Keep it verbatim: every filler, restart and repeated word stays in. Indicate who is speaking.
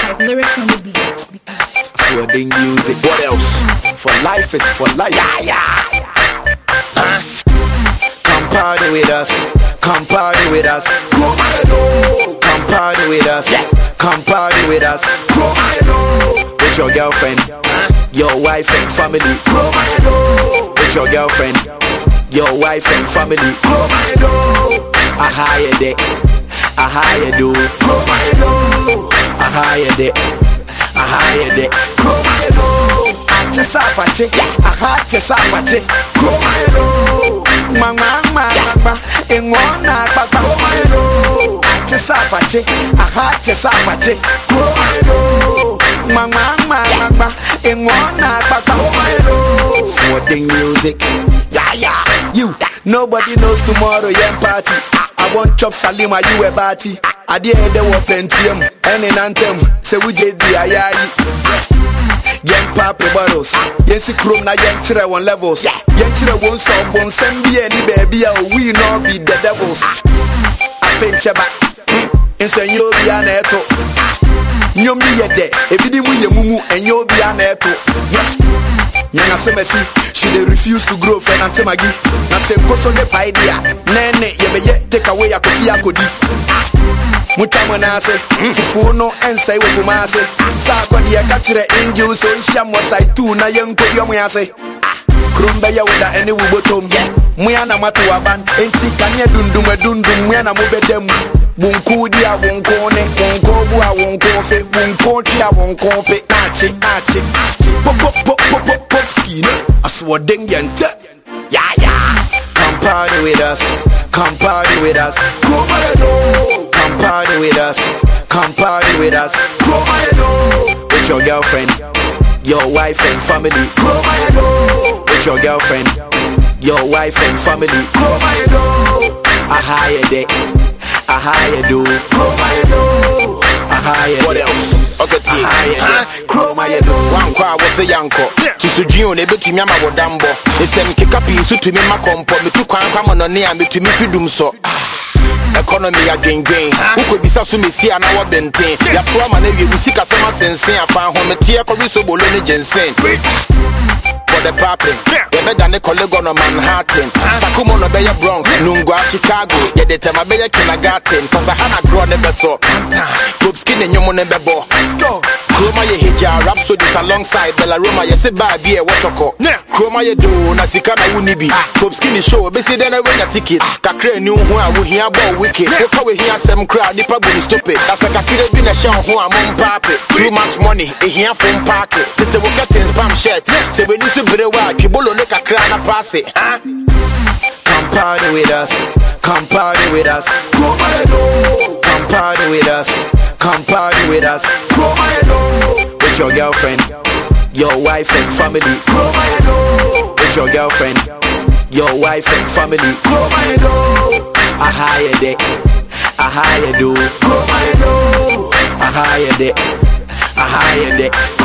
Speaker 1: vibe, lyrics on the beat.
Speaker 2: Swording music. What else? For life is for life. Yeah, yeah. Huh? Come party with us. Come party with us. Come party with us. Come party with us. With your girlfriend, your wife and family. With your girlfriend, your wife and family. I hired it. I hired you. I hired it. I hired it. I just have a chick. I had just have a chick. Mama, mama, in one night, papa. I just have a chick. I had just have a chick. Mama, mama, in one night, papa. Swording music. Yeah, yeah. You. Nobody knows tomorrow, yeah, party. I want chop Salima, you a party. I did the war plenty, and in anthem, say we did the ayayi. Yen papi bottles, yen si chrome na yen chire one levels. Yen chire one song, one send me any baby, we not be the devils. I think cheba, and say you'll be an echo. You me yet there, if you didn't move mumu, and you'll be an echo. Yang asemesi, she dey refuse to grow friend and temagi. Na se koso de paidia, nene yebe ye take away a kofi akodi. Mutama na se, fufu no ensa iwe kumase. Sa kwa di akachire inju so nshia mwasai tu na yenko diyo mwase. Krombe ya wada ene wubotom. Mwe na matu waban, enti kanye dundum dundum mwe na mubedemu. Bunku dia bunkone, bunko bua bunko fe, bunko tia bunko pe. Achi, achi, achi. Pop, pop, pop, pop, pop, pop, skin. I swore ding yente. Yeah, yeah. Come party with us. Come party with us. Come party with us. Come party with us. With your girlfriend, your wife and family. With your girlfriend, your wife and family. I hired it. I hired you. I hired. What else? Okay, I hired. Chroma you do. One kwa was a yanko. Susujion able to me ama wadambo. It's them kick up you to me my compo. Me to kwan kwa no near me to me freedom so. Economy again gain. Who could be so me see an hour benten. Ya proa man you see kasema sense and fan home tia ko so bolone jensen. For the popping, yeah, better than the colleague on Manhattan. Sakumo no Bay Bronx, Nungwa, Chicago. Yeah, the time I be a kindergarten. Cause I had a grown never so. Poop skin and your money bebo. Let's go. Chroma ye hija, Rhapsodies alongside Bella Roma. Yes, a bad beer, what you call. Chroma ye do, Nasikana Wunibi. Poop skinny show, busy then I win a ticket. Kakre knew who I would hear about wicked. Look how we hear some crowd, the pub will stop it. That's like a kid been a show who I'm on paper. Too much money, a here from pocket. Since the work in spam shirt, say we need to be the way people look a crown and pass it, huh? Come party with us, come party with us. Come party with us, come party with us. With your girlfriend, your wife and family. With your girlfriend, your wife and family. I hired it, I hired you. I hired it, I hired it.